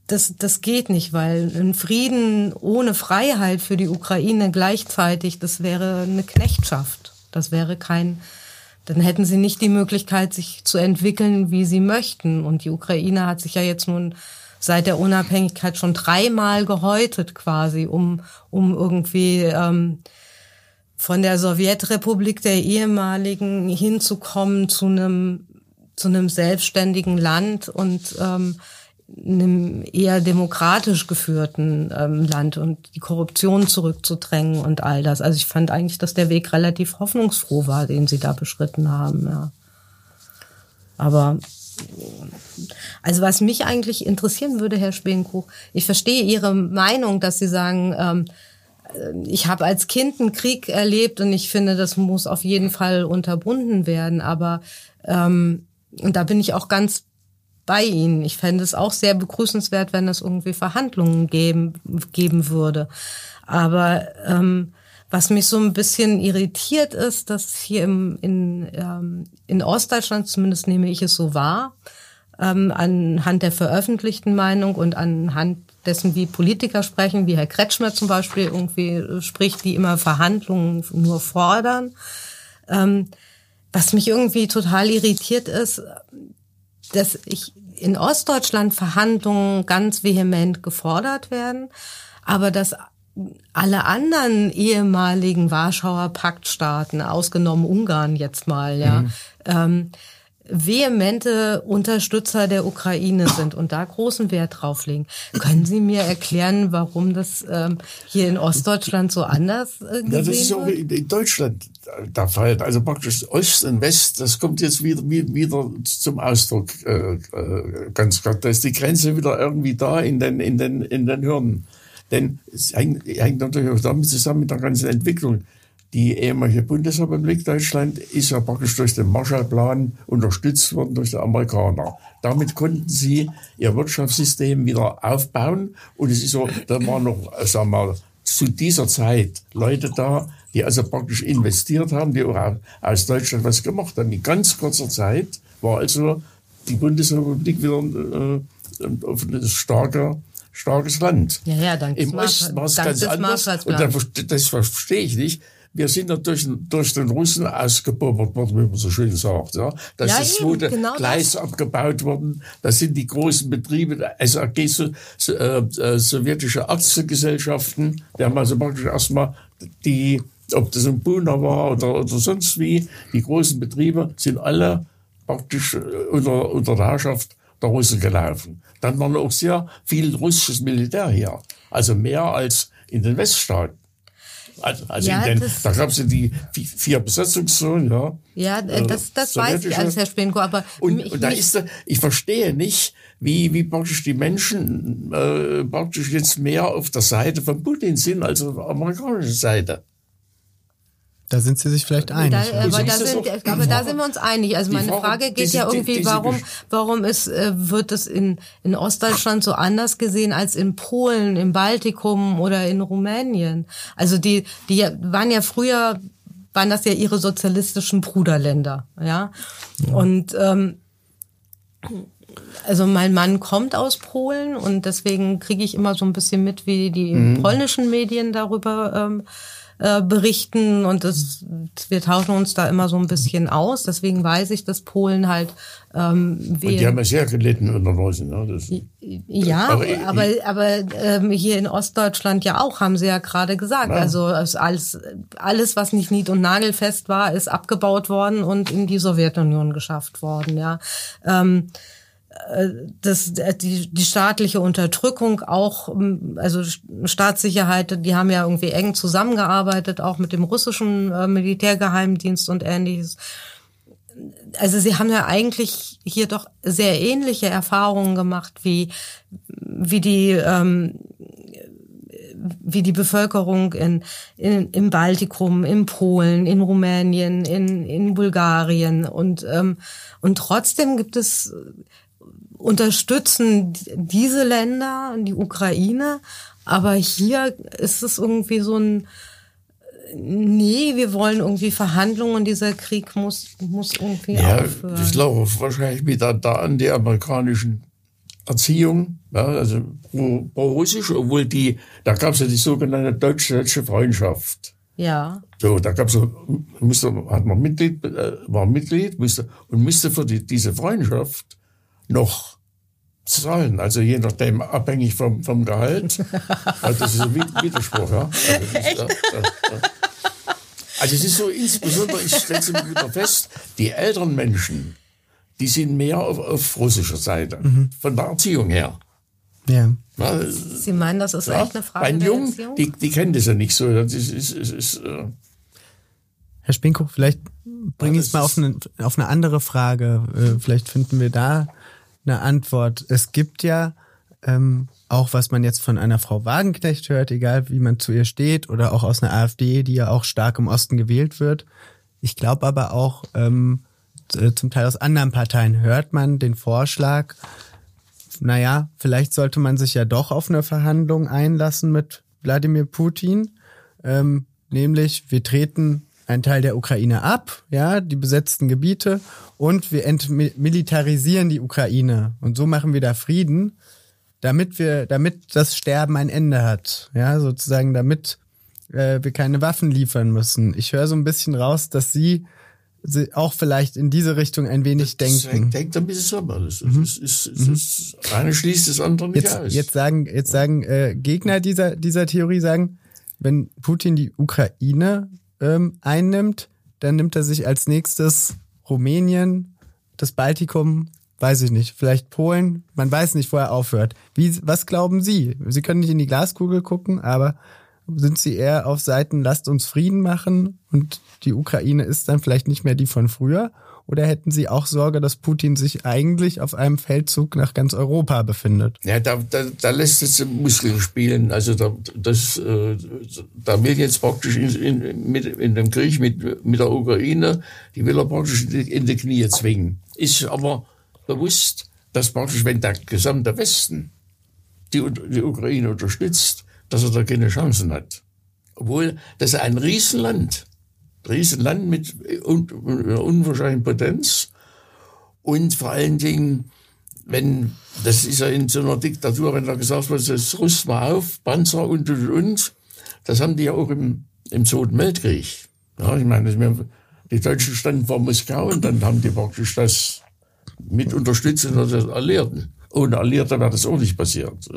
das, das geht nicht, weil ein Frieden ohne Freiheit für die Ukraine gleichzeitig, das wäre eine Knechtschaft. Das wäre kein, dann hätten sie nicht die Möglichkeit, sich zu entwickeln, wie sie möchten. Und die Ukraine hat sich ja jetzt nun seit der Unabhängigkeit schon dreimal gehäutet quasi, um, um irgendwie ähm, von der Sowjetrepublik der ehemaligen hinzukommen zu einem, zu einem selbstständigen Land und ähm, einem eher demokratisch geführten ähm, Land und die Korruption zurückzudrängen und all das. Also ich fand eigentlich, dass der Weg relativ hoffnungsfroh war, den sie da beschritten haben. Ja. Aber also was mich eigentlich interessieren würde, Herr Spenkow, ich verstehe Ihre Meinung, dass Sie sagen, ähm, ich habe als Kind einen Krieg erlebt und ich finde, das muss auf jeden Fall unterbunden werden. Aber ähm, und da bin ich auch ganz bei Ihnen. Ich fände es auch sehr begrüßenswert, wenn es irgendwie Verhandlungen geben, geben würde. Aber ähm, was mich so ein bisschen irritiert ist, dass hier im, in, ähm, in Ostdeutschland, zumindest nehme ich es so wahr, ähm, anhand der veröffentlichten Meinung und anhand dessen, wie Politiker sprechen, wie Herr Kretschmer zum Beispiel irgendwie spricht, die immer Verhandlungen nur fordern. Ähm, was mich irgendwie total irritiert ist, dass ich in Ostdeutschland Verhandlungen ganz vehement gefordert werden, aber dass alle anderen ehemaligen Warschauer Paktstaaten, ausgenommen Ungarn jetzt mal, ja, mhm. ähm, vehemente Unterstützer der Ukraine sind und da großen Wert drauf legen. Können Sie mir erklären, warum das ähm, hier in Ostdeutschland so anders äh, gesehen wird? Ja, das ist auch in Deutschland der Fall. Also praktisch Ost und West, das kommt jetzt wieder wieder zum Ausdruck. Äh, ganz klar, da ist die Grenze wieder irgendwie da in den in den in den Hirnen. Denn es hängt, hängt natürlich auch damit zusammen mit der ganzen Entwicklung. Die ehemalige Bundesrepublik Deutschland ist ja praktisch durch den Marshallplan unterstützt worden durch die Amerikaner. Damit konnten sie ihr Wirtschaftssystem wieder aufbauen. Und es ist so, da waren noch, sagen wir mal, zu dieser Zeit Leute da, die also praktisch investiert haben, die auch aus Deutschland was gemacht haben. In ganz kurzer Zeit war also die Bundesrepublik wieder äh, ein starker starkes Land. Ja, ja, dank Im Osten war es ganz anders. Und das, das verstehe ich nicht. Wir sind ja durch, durch den Russen ausgebubbert worden, wie man so schön sagt. Ja. Da ist das zweite genau Gleis das. abgebaut worden. Da sind die großen Betriebe, S A G, so, so, äh, sowjetische Aktiengesellschaften, die haben also praktisch erstmal die, ob das ein Buna war oder, oder sonst wie, die großen Betriebe sind alle praktisch unter, unter der Herrschaft der Russen gelaufen. Dann war auch sehr viel russisches Militär hier. Also mehr als in den Weststaaten. Also, also ja, in den, da gab es ja die vier Besatzungszonen, ja. Ja, das, das weiß ich alles, Herr Spenkow, aber und, ich, und da ist, ich verstehe nicht, wie, wie praktisch die Menschen äh, praktisch jetzt mehr auf der Seite von Putin sind als auf der amerikanischen Seite. Da sind Sie sich vielleicht einig. Da, aber, da sind, aber da sind wir uns einig. Also meine Frage geht ja irgendwie, warum, warum ist, äh, wird es in, in Ostdeutschland so anders gesehen als in Polen, im Baltikum oder in Rumänien? Also die, die waren ja früher, waren das ja ihre sozialistischen Bruderländer, ja. ja. Und, ähm, also mein Mann kommt aus Polen und deswegen kriege ich immer so ein bisschen mit, wie die mhm. polnischen Medien darüber, ähm, Äh, berichten und das, wir tauschen uns da immer so ein bisschen aus. Deswegen weiß ich, dass Polen halt ähm, und die haben ja sehr gelitten unter Russen. Ne? Das, ja, aber, aber, aber ähm, hier in Ostdeutschland ja auch, haben Sie ja gerade gesagt. Ja. Also alles, alles, was nicht nied- und nagelfest war, ist abgebaut worden und in die Sowjetunion geschafft worden. Ja. Ähm, Das, die, die staatliche Unterdrückung auch, also Staatssicherheit, die haben ja irgendwie eng zusammengearbeitet, auch mit dem russischen äh, Militärgeheimdienst und Ähnliches. Also sie haben ja eigentlich hier doch sehr ähnliche Erfahrungen gemacht, wie, wie die, ähm, wie die Bevölkerung in, in, im Baltikum, in Polen, in Rumänien, in, in Bulgarien und, ähm, und trotzdem gibt es unterstützen diese Länder, die Ukraine, aber hier ist es irgendwie so ein, nee, wir wollen irgendwie Verhandlungen und dieser Krieg muss, muss irgendwie ja, aufhören. Das lag wahrscheinlich wieder da an die amerikanischen Erziehung, ja, also pro, pro Russisch, obwohl die, da gab es ja die sogenannte deutsch-deutsche Freundschaft. Ja. So, da gab es, musste, hat man Mitglied, äh, war Mitglied, musste, und musste für die, diese Freundschaft noch zahlen, also je nachdem abhängig vom, vom Gehalt. Also das ist ein Widerspruch, ja. Also, das ist, ja, ja, ja. Also es ist so, insbesondere, ich stelle es immer wieder fest, die älteren Menschen, die sind mehr auf, auf russischer Seite, mhm. von der Erziehung her. Ja. Ja, Sie meinen, das ist ja, echt eine Frage bei den der Jungen, Erziehung? die, die kennen das ja nicht so. Das ist, ist, ist, ist, äh Herr Spinko, vielleicht bringe Ja, ich es mal auf eine, auf eine andere Frage. Äh, vielleicht finden wir da eine Antwort. Es gibt ja ähm, auch, was man jetzt von einer Frau Wagenknecht hört, egal wie man zu ihr steht, oder auch aus einer AfD, die ja auch stark im Osten gewählt wird. Ich glaube aber auch, ähm, zum Teil aus anderen Parteien hört man den Vorschlag, naja, vielleicht sollte man sich ja doch auf eine Verhandlung einlassen mit Wladimir Putin, ähm, nämlich wir treten einen Teil der Ukraine ab, ja, die besetzten Gebiete, und wir entmilitarisieren die Ukraine und so machen wir da Frieden, damit wir, damit das Sterben ein Ende hat, ja, sozusagen, damit äh, wir keine Waffen liefern müssen. Ich höre so ein bisschen raus, dass Sie auch vielleicht in diese Richtung ein wenig das denken. Denkt ein bisschen so. Das Mhm. ist, ist, ist, ist, das eine schließt das andere nicht Jetzt, aus. jetzt sagen, jetzt sagen äh, Gegner dieser dieser Theorie sagen, wenn Putin die Ukraine ähm, einnimmt, dann nimmt er sich als nächstes Rumänien, das Baltikum, weiß ich nicht, vielleicht Polen. Man weiß nicht, wo er aufhört. Wie, was glauben Sie? Sie können nicht in die Glaskugel gucken, aber sind Sie eher auf Seiten, lasst uns Frieden machen und die Ukraine ist dann vielleicht nicht mehr die von früher? Oder hätten Sie auch Sorge, dass Putin sich eigentlich auf einem Feldzug nach ganz Europa befindet? Ja, da, da, da lässt es Muskeln spielen. Also da, das, äh, da will jetzt praktisch in, in, mit, in dem Krieg mit, mit der Ukraine, die will er praktisch in die, in die Knie zwingen. Ist aber bewusst, dass praktisch, wenn der gesamte Westen die, die Ukraine unterstützt, dass er da keine Chancen hat. Obwohl, das ist ein Riesenland. Riesenland mit un, unwahrscheinlicher Potenz. Und vor allen Dingen, wenn, das ist ja in so einer Diktatur, wenn da gesagt wird, das rüst mal auf, Panzer und, und, und. Das haben die ja auch im, im Zweiten Weltkrieg. Ja, ich meine, die Deutschen standen vor Moskau und dann haben die praktisch das mit Unterstützung der Alliierten. Ohne Alliierte wäre das auch nicht passiert.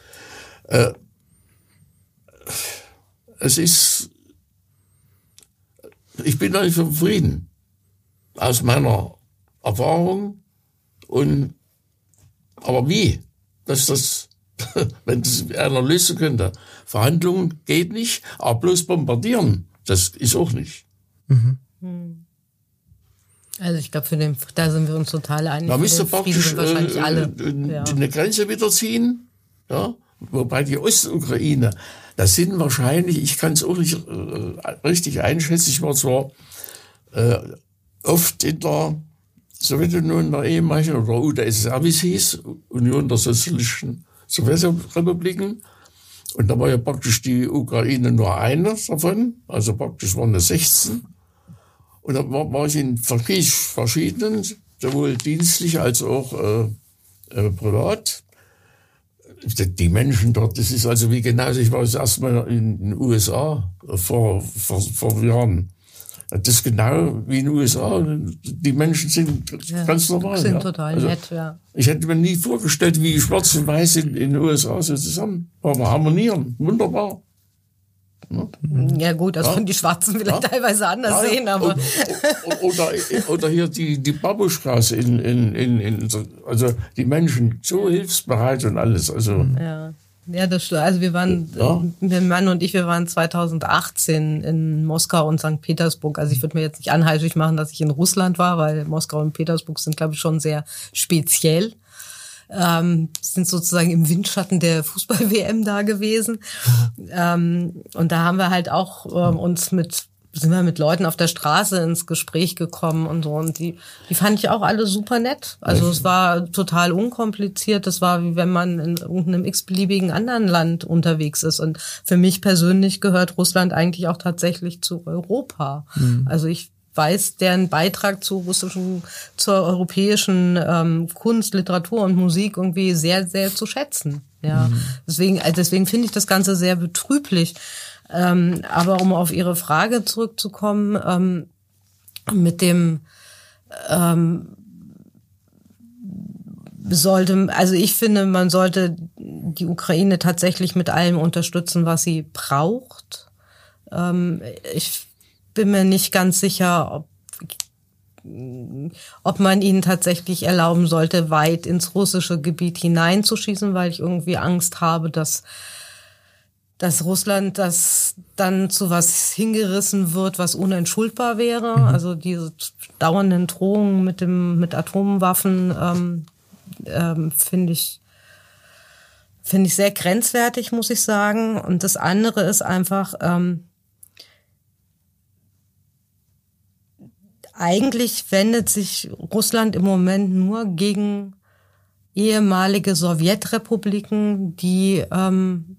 Äh, Es ist, ich bin eigentlich für Frieden. Aus meiner Erfahrung. Und, aber wie? Dass das, wenn das einer lösen könnte. Verhandlungen geht nicht, aber bloß bombardieren, das ist auch nicht. Mhm. Also ich glaube, für den, da sind wir uns total einig. Da müsste für den Frieden praktisch sind wahrscheinlich äh, alle. äh, Ja. eine Grenze wieder ziehen. Ja? Wobei die Ostukraine, das sind wahrscheinlich, ich kann es auch nicht äh, richtig einschätzen, ich war zwar äh, oft in der Sowjetunion, der ehemaligen, oder U d S S R, wie es hieß, Union der Sozialistischen Sowjetrepubliken, und da war ja praktisch die Ukraine nur eine davon, also praktisch waren es sechzehn, und da war, war ich in verschiedenen, sowohl dienstlich als auch äh, äh, privat. Die Menschen dort, das ist also wie genauso, ich war das erste Mal in den U S A vor, vor, vor Jahren. Das ist genau wie in den U S A. Die Menschen sind Ja, ganz normal. sind ja. total also, nett, ja. Ich hätte mir nie vorgestellt, wie Schwarz und Weiß in, in den U S A so zusammen harmonieren. Wunderbar. Ja, Ja gut, das Ja. können die Schwarzen vielleicht Ja. teilweise anders Ja, ja. sehen, aber O- o- Oder, oder hier die, die Babuschkas in, in, in, in, also die Menschen so hilfsbereit und alles. Also, ja. Ja, das stimmt. Also wir waren, Ja. mein Mann und ich, wir waren zweitausendachtzehn in Moskau und Sankt Petersburg. Also ich würde mir jetzt nicht anheischig machen, dass ich in Russland war, weil Moskau und Petersburg sind, glaube ich, schon sehr speziell. Ähm, sind sozusagen im Windschatten der Fußball-W M da gewesen. ähm, und da haben wir halt auch ähm, uns mit, sind wir mit Leuten auf der Straße ins Gespräch gekommen und so. Und die, die fand ich auch alle super nett. Also es war total unkompliziert. Das war wie wenn man in irgendeinem x-beliebigen anderen Land unterwegs ist. Und für mich persönlich gehört Russland eigentlich auch tatsächlich zu Europa. Mhm. Also ich weiß deren Beitrag zur russischen, zur europäischen ähm, Kunst, Literatur und Musik irgendwie sehr, sehr zu schätzen. Ja, mhm. deswegen, also deswegen finde ich das Ganze sehr betrüblich. Ähm, aber um auf Ihre Frage zurückzukommen, ähm, mit dem ähm, sollte, also ich finde, man sollte die Ukraine tatsächlich mit allem unterstützen, was sie braucht. Ähm, ich bin mir nicht ganz sicher, ob, ob man ihnen tatsächlich erlauben sollte, weit ins russische Gebiet hineinzuschießen, weil ich irgendwie Angst habe, dass dass Russland das dann zu was hingerissen wird, was unentschuldbar wäre. Mhm. Also diese dauernden Drohungen mit dem mit Atomwaffen ähm, ähm, finde ich finde ich sehr grenzwertig, muss ich sagen. Und das andere ist einfach ähm, eigentlich wendet sich Russland im Moment nur gegen ehemalige Sowjetrepubliken, die ähm,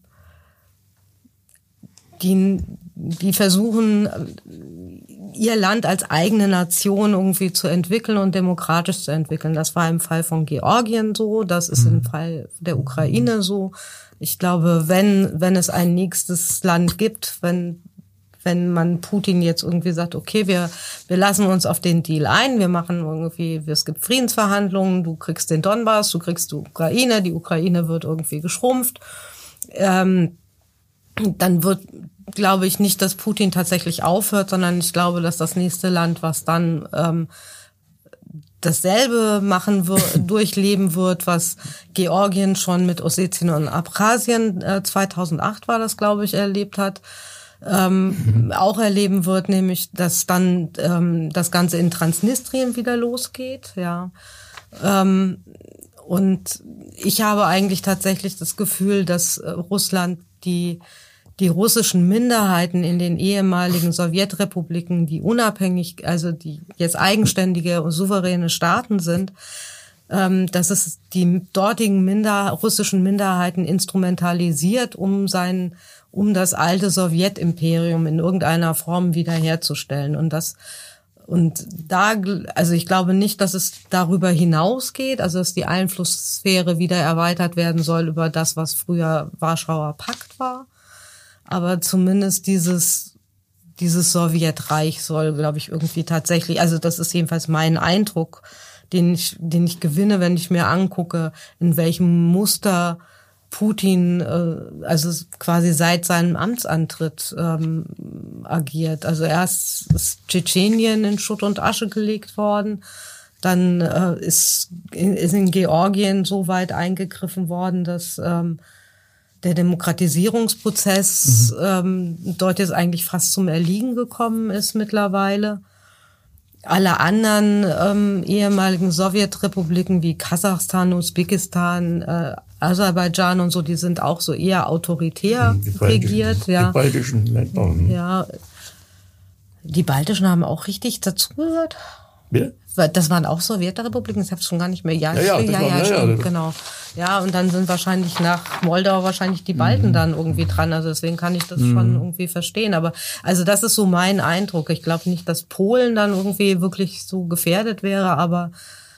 Die, die versuchen, ihr Land als eigene Nation irgendwie zu entwickeln und demokratisch zu entwickeln. Das war im Fall von Georgien so, das ist im Fall der Ukraine so. Ich glaube, wenn wenn es ein nächstes Land gibt, wenn wenn man Putin jetzt irgendwie sagt, okay, wir wir lassen uns auf den Deal ein, wir machen irgendwie, es gibt Friedensverhandlungen, du kriegst den Donbass, du kriegst die Ukraine, die Ukraine wird irgendwie geschrumpft. Ähm, dann wird, glaube ich, nicht, dass Putin tatsächlich aufhört, sondern ich glaube, dass das nächste Land, was dann ähm, dasselbe machen wird, durchleben wird, was Georgien schon mit Ossetien und Abchasien äh, zweitausendacht war das, glaube ich, erlebt hat, ähm, mhm. auch erleben wird, nämlich, dass dann ähm, das Ganze in Transnistrien wieder losgeht, ja. Ähm, und ich habe eigentlich tatsächlich das Gefühl, dass äh, Russland die die russischen Minderheiten in den ehemaligen Sowjetrepubliken, die unabhängig, also die jetzt eigenständige und souveräne Staaten sind, ähm, dass es die dortigen Minder, russischen Minderheiten instrumentalisiert, um sein, um das alte Sowjetimperium in irgendeiner Form wiederherzustellen. Und das Und da, also ich glaube nicht, dass es darüber hinausgeht, also dass die Einflusssphäre wieder erweitert werden soll über das, was früher Warschauer Pakt war. Aber zumindest dieses, dieses Sowjetreich soll, glaube ich, irgendwie tatsächlich, also das ist jedenfalls mein Eindruck, den ich, den ich gewinne, wenn ich mir angucke, in welchem Muster Putin, äh, also quasi seit seinem Amtsantritt ähm, agiert. Also erst ist Tschetschenien in Schutt und Asche gelegt worden, dann äh, ist, ist in Georgien so weit eingegriffen worden, dass ähm, der Demokratisierungsprozess mhm. ähm, dort jetzt eigentlich fast zum Erliegen gekommen ist mittlerweile. Alle anderen ähm, ehemaligen Sowjetrepubliken wie Kasachstan, Usbekistan, äh, Aserbaidschan und so, die sind auch so eher autoritär die regiert. Ja. Die baltischen Länder. Ja. Die baltischen haben auch richtig dazugehört. Bitte? Das waren auch Sowjetrepubliken, ich habe es schon gar nicht mehr. Ja, ja, ja, ja, war, ja, ja, stimmt, ja. genau. Ja, und dann sind wahrscheinlich nach Moldau wahrscheinlich die Balten mhm. dann irgendwie dran. Also deswegen kann ich das mhm. schon irgendwie verstehen. Aber also das ist so mein Eindruck. Ich glaube nicht, dass Polen dann irgendwie wirklich so gefährdet wäre, aber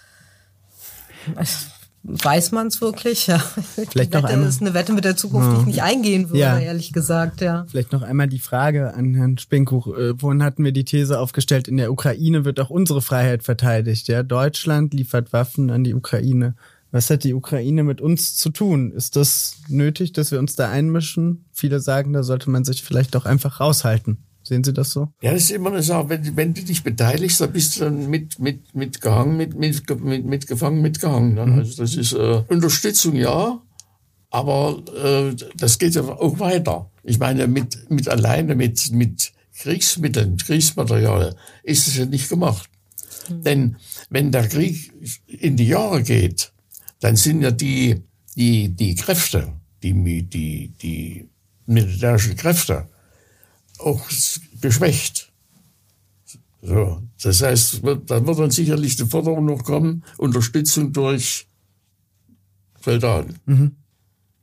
weiß man es wirklich? Ja. Vielleicht die noch Wette einmal. ist eine Wette mit der Zukunft, die ich nicht eingehen würde, ja. ehrlich gesagt. Ja. Vielleicht noch einmal die Frage an Herrn Spinkuch. Vorhin hatten wir die These aufgestellt, in der Ukraine wird auch unsere Freiheit verteidigt. Ja, Deutschland liefert Waffen an die Ukraine. Was hat die Ukraine mit uns zu tun? Ist das nötig, dass wir uns da einmischen? Viele sagen, da sollte man sich vielleicht doch einfach raushalten. Sehen Sie das so? Ja, das ist immer eine Sache, wenn, wenn du dich beteiligst, dann bist du dann mit, mit, mitgehangen, mit, mit, mit, mitgefangen, mitgehangen. Ne? Mhm. Also das ist äh, Unterstützung, ja, aber äh, das geht ja auch weiter. Ich meine, mit, mit alleine mit, mit Kriegsmitteln, Kriegsmaterial ist es ja nicht gemacht. Mhm. Denn wenn der Krieg in die Jahre geht, dann sind ja die, die, die Kräfte, die, die, die militärischen Kräfte, auch geschwächt. So, das heißt, da wird dann sicherlich die Forderung noch kommen, Unterstützung durch Soldaten. Mhm.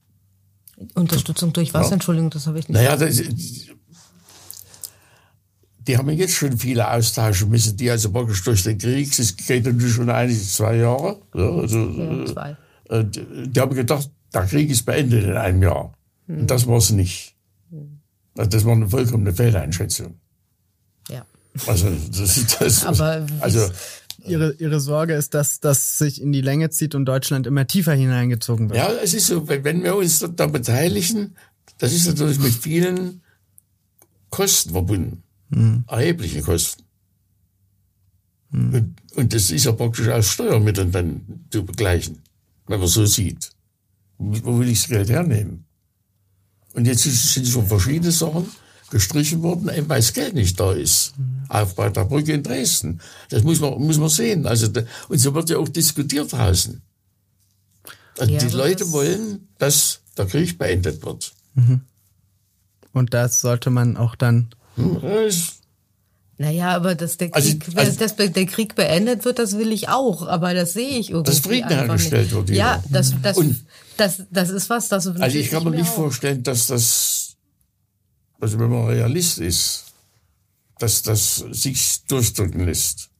Unterstützung durch was? Ja. Entschuldigung, das habe ich nicht. Naja, das, die haben jetzt schon viele austauschen müssen, die also praktisch durch den Krieg, es geht natürlich schon einige, zwei Jahre, ja, also, Ja, zwei. äh, die haben gedacht, der Krieg ist beendet in einem Jahr. Hm. Und das war es nicht. Hm. Das war eine vollkommene Fehleinschätzung. Ja. Also, das, das, Aber also, Ihre, Ihre Sorge ist, dass das sich in die Länge zieht und Deutschland immer tiefer hineingezogen wird. ja, es ist so, wenn wir uns da beteiligen, das ist natürlich mit vielen Kosten verbunden. Hm. Erhebliche Kosten. Hm. Und, und das ist ja praktisch aus Steuermitteln dann zu begleichen, wenn man so sieht. Wo will ich das Geld hernehmen? Und jetzt sind schon verschiedene Sachen gestrichen worden, eben weil das Geld nicht da ist. Mhm. Auch bei der Brücke in Dresden. Das muss man, muss man sehen. Also, da, und so wird ja auch diskutiert draußen. Also ja, die Leute das wollen, dass der Krieg beendet wird. Mhm. Und das sollte man auch dann... Hm, das, naja, aber dass der Krieg, Also- also- dass der Krieg beendet wird, das will ich auch. Aber das sehe ich irgendwie Dass Frieden einfach hergestellt nicht. wird wieder. Ja, das, das, Und- das, das ist was, das also ich kann mir nicht auch. vorstellen, dass das, also wenn man Realist ist, dass das sich durchdrücken lässt.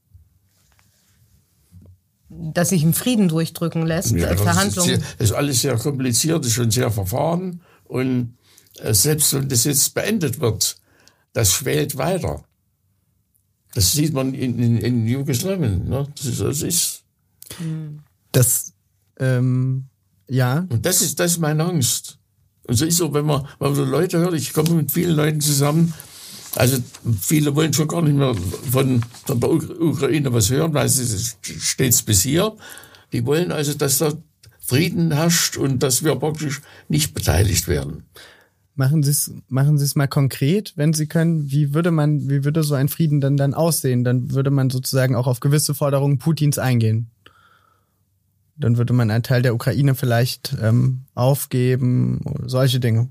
Dass sich ein Frieden durchdrücken lässt, Ja, äh, das, Verhandlungen. ist, das ist alles sehr kompliziert, ist schon sehr verfahren. Und äh, selbst wenn das jetzt beendet wird, das schwelt weiter. Das sieht man in, in, in Jugoslawien. Ne? Das ist, das ist, Das, ähm, ja, und das ist, das ist meine Angst. Und so ist so, wenn man, wenn man so Leute hört, ich komme mit vielen Leuten zusammen, also viele wollen schon gar nicht mehr von, von der Ukraine was hören, weil es steht bis hier. Die wollen also, dass da Frieden herrscht und dass wir praktisch nicht beteiligt werden. machen Sie es, machen Sie es mal konkret, wenn Sie können. Wie würde man, wie würde so ein Frieden dann dann aussehen? Dann würde man sozusagen auch auf gewisse Forderungen Putins eingehen. Dann würde man einen Teil der Ukraine vielleicht ähm, aufgeben, solche Dinge.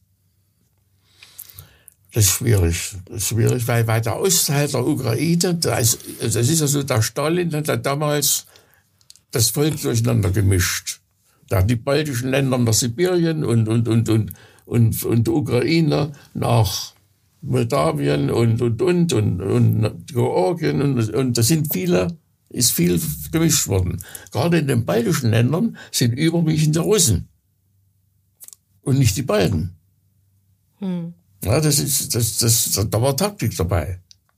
Das ist schwierig. Das ist schwierig, weil, weil der Ostteil der Ukraine, da ist, das ist ja so, der Stalin hat ja damals das Volk durcheinander gemischt. Da die baltischen Länder nach Sibirien und, und, und, und, und, und die Ukraine nach Moldawien und, und, und, und, und Georgien und, und da sind viele, ist viel gemischt worden. Gerade in den baltischen Ländern sind überwiegend die Russen. Und nicht die Balten. Hm. Ja, das ist, das, das, da war Taktik dabei.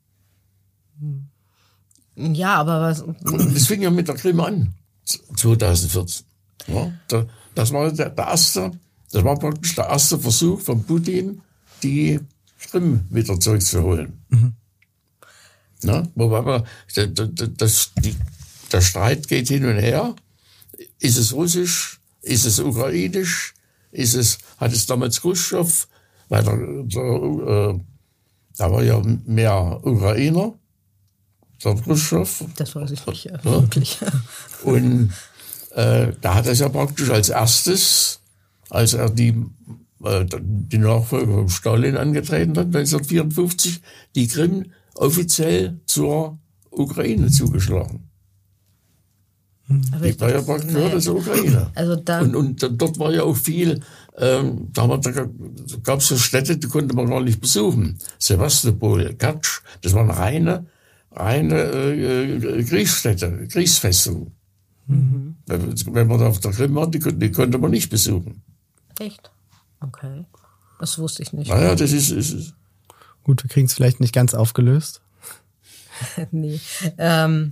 Ja, aber was, Das fing ja mit der Krim an, zweitausendvierzehn. Ja, da, das war der, der erste, das war praktisch der erste Versuch von Putin, die Krim wieder zurückzuholen. Mhm. Ja, wobei man, das, das, die, der Streit geht hin und her. Ist es russisch? Ist es ukrainisch? Ist es, hat es damals Khrushchev? Weil der, der, äh, da war ja mehr Ukrainer, der Khrushchev. das weiß ich nicht, ja, Ja. wirklich. Und äh, da hat er ja praktisch als erstes, als er die, äh, die Nachfolge von Stalin angetreten hat, neunzehnhundertvierundfünfzig, die Krim offiziell zur Ukraine zugeschlagen. Aber Die war ja praktisch gehörte zur Ukraine. Also da, Und, und dort war ja auch viel, ähm, da, da gab es so Städte, die konnte man gar nicht besuchen. Sevastopol, Kertsch, das waren reine, reine äh, Kriegsstädte, Kriegsfestungen. Mhm. Wenn, wenn man da auf der Krim war, die, die konnte man nicht besuchen. echt? Okay. Das wusste ich nicht. Naja, das ist, ist, ist Gut, wir kriegen es vielleicht nicht ganz aufgelöst. nee. Ähm,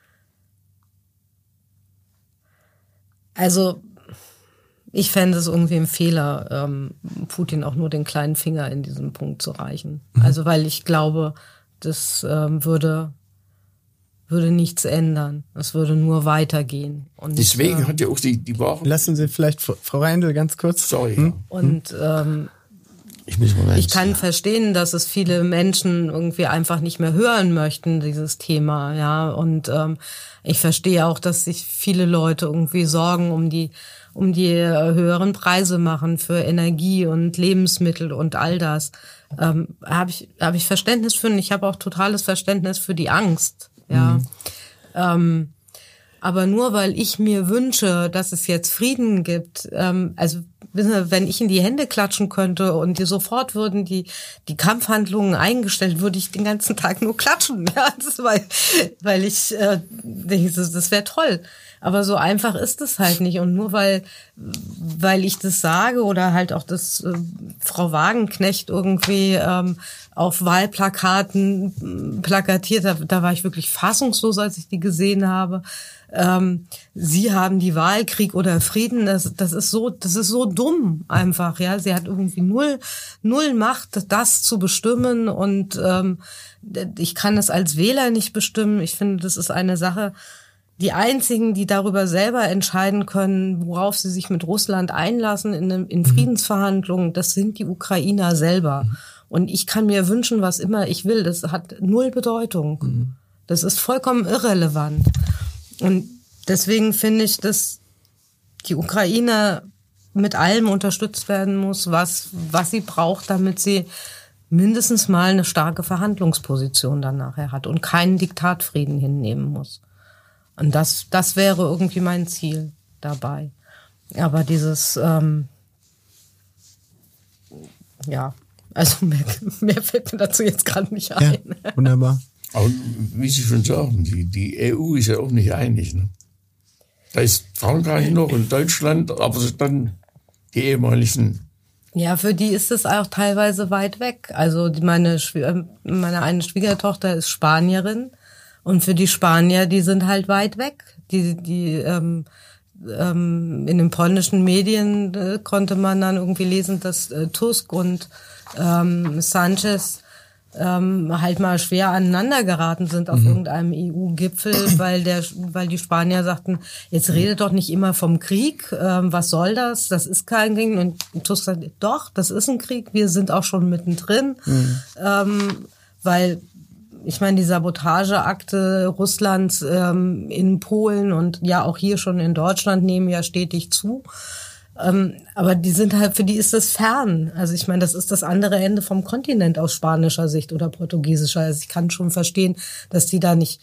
also, ich fände es irgendwie ein Fehler, ähm, Putin auch nur den kleinen Finger in diesem Punkt zu reichen. Mhm. Also, weil ich glaube, das ähm, würde, würde nichts ändern. Es würde nur weitergehen. Und, deswegen äh, hat ja auch die, die Wahren. Lassen Sie vielleicht, Frau Reindl, ganz kurz. Sorry, Hm? ja. und ähm, Ich muss mal ich kann verstehen, dass es viele Menschen irgendwie einfach nicht mehr hören möchten, dieses Thema, ja. Und ähm, ich verstehe auch, dass sich viele Leute irgendwie Sorgen um die um die äh, höheren Preise machen für Energie und Lebensmittel und all das. Ähm, habe ich habe ich Verständnis für, und ich habe auch totales Verständnis für die Angst, ja. Mhm. Ähm, aber nur weil ich mir wünsche, dass es jetzt Frieden gibt, ähm, also wenn ich in die Hände klatschen könnte und die sofort würden die die Kampfhandlungen eingestellt, würde ich den ganzen Tag nur klatschen. Ja, das, weil, weil ich äh, denke, das, das wäre toll. Aber so einfach ist es halt nicht. Und nur weil weil ich das sage oder halt auch das äh, Frau Wagenknecht irgendwie ähm, auf Wahlplakaten plakatiert, da, da war ich wirklich fassungslos, als ich die gesehen habe. Ähm, sie haben die Wahl, Krieg oder Frieden, das, das ist so, das ist so dumm einfach, ja. Sie hat irgendwie null, null Macht, das zu bestimmen und ähm, ich kann es als Wähler nicht bestimmen. Ich finde, das ist eine Sache. Die einzigen, die darüber selber entscheiden können, worauf sie sich mit Russland einlassen in, in Friedensverhandlungen, das sind die Ukrainer selber. Mhm. Und ich kann mir wünschen, was immer ich will. Das hat null Bedeutung. Mhm. Das ist vollkommen irrelevant. Und deswegen finde ich, dass die Ukraine mit allem unterstützt werden muss, was, was sie braucht, damit sie mindestens mal eine starke Verhandlungsposition dann nachher hat und keinen Diktatfrieden hinnehmen muss. Und das, das wäre irgendwie mein Ziel dabei. Aber dieses, ähm, ja, also mehr, mehr fällt mir dazu jetzt gerade nicht ein. Ja, wunderbar. Aber wie Sie schon sagen, die, die E U ist ja auch nicht einig. Ne? Da ist Frankreich noch und Deutschland, aber dann die ehemaligen. Ja, für die ist es auch teilweise weit weg. Also meine, meine eine Schwiegertochter ist Spanierin. Und für die Spanier, die sind halt weit weg. Die, die ähm, ähm, in den polnischen Medien äh, konnte man dann irgendwie lesen, dass äh, Tusk und ähm, Sanchez ähm, halt mal schwer aneinander geraten sind auf mhm. irgendeinem E U-Gipfel, weil der, weil die Spanier sagten, jetzt redet doch nicht immer vom Krieg. Ähm, was soll das? Das ist kein Krieg. Und Tusk sagt, doch, das ist ein Krieg. Wir sind auch schon mittendrin, mhm. ähm, weil ich meine, die Sabotageakte Russlands ähm, in Polen und ja auch hier schon in Deutschland nehmen ja stetig zu. Ähm, aber die sind halt, für die ist das fern. Also ich meine, das ist das andere Ende vom Kontinent aus spanischer Sicht oder portugiesischer. Also ich kann schon verstehen, dass die da nicht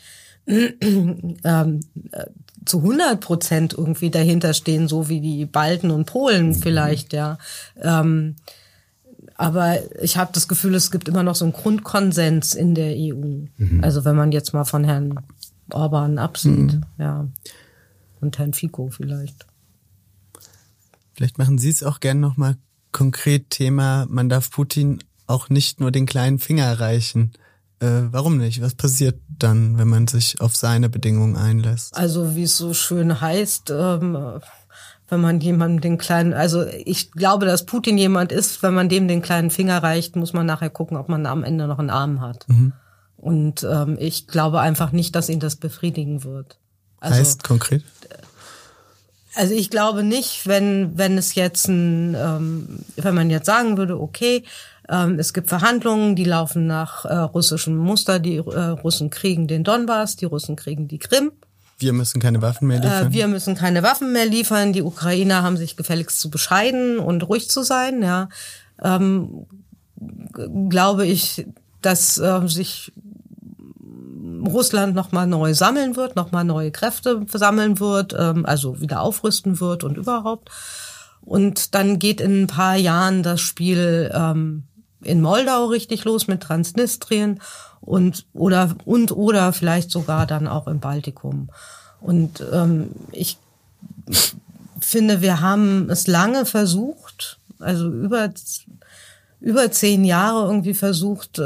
ähm, zu hundert Prozent irgendwie dahinter stehen, so wie die Balten und Polen vielleicht, ja. Ähm, Aber ich habe das Gefühl, es gibt immer noch so einen Grundkonsens in der E U. Mhm. Also wenn man jetzt mal von Herrn Orban absieht, mhm. ja. Und Herrn Fico vielleicht. Vielleicht machen Sie es auch gerne nochmal konkret Thema, man darf Putin auch nicht nur den kleinen Finger reichen. Äh, warum nicht? Was passiert dann, wenn man sich auf seine Bedingungen einlässt? Also wie es so schön heißt, ähm, wenn man jemandem den kleinen, also ich glaube, dass Putin jemand ist, wenn man dem den kleinen Finger reicht, muss man nachher gucken, ob man am Ende noch einen Arm hat. Mhm. Und ähm, ich glaube einfach nicht, dass ihn das befriedigen wird. Also, heißt konkret? Also ich glaube nicht, wenn wenn es jetzt ein, ähm, wenn man jetzt sagen würde, okay, ähm, es gibt Verhandlungen, die laufen nach äh, russischem Muster, die äh, Russen kriegen den Donbass, die Russen kriegen die Krim. Wir müssen keine Waffen mehr liefern. Äh, wir müssen keine Waffen mehr liefern. Die Ukrainer haben sich gefälligst zu bescheiden und ruhig zu sein. Ja, ähm, g- glaube ich, dass äh, sich Russland nochmal neu sammeln wird, nochmal neue Kräfte sammeln wird, ähm, also wieder aufrüsten wird und überhaupt. Und dann geht in ein paar Jahren das Spiel ähm, in Moldau richtig los mit Transnistrien und oder und oder vielleicht sogar dann auch im Baltikum. Und ähm, ich finde, wir haben es lange versucht, also über über zehn Jahre irgendwie versucht,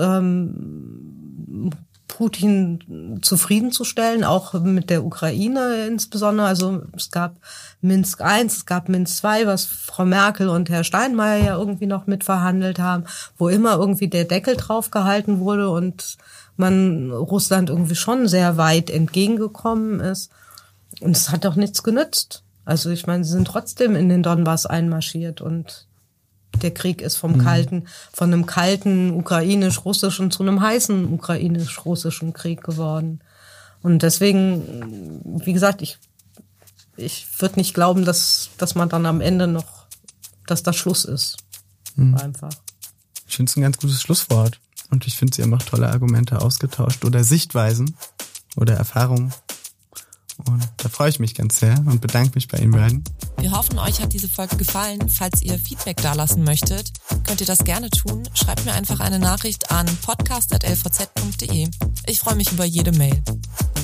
ähm, Putin zufriedenzustellen, auch mit der Ukraine insbesondere. Also es gab Minsk eins, es gab Minsk zwei, was Frau Merkel und Herr Steinmeier ja irgendwie noch mitverhandelt haben, wo immer irgendwie der Deckel drauf gehalten wurde und man Russland irgendwie schon sehr weit entgegengekommen ist. Und es hat doch nichts genützt. Also ich meine, sie sind trotzdem in den Donbass einmarschiert und der Krieg ist vom kalten, von einem kalten ukrainisch-russischen zu einem heißen ukrainisch-russischen Krieg geworden. Und deswegen, wie gesagt, ich, ich würde nicht glauben, dass, dass man dann am Ende noch, dass das Schluss ist. Mhm. Einfach. Ich finde es ein ganz gutes Schlusswort. Und ich finde, Sie haben auch tolle Argumente ausgetauscht oder Sichtweisen oder Erfahrungen. Und Da freue ich mich ganz sehr und bedanke mich bei Ihnen beiden. Wir hoffen, euch hat diese Folge gefallen. Falls ihr Feedback dalassen möchtet, könnt ihr das gerne tun. Schreibt mir einfach eine Nachricht an podcast at l v z punkt d e. Ich freue mich über jede Mail.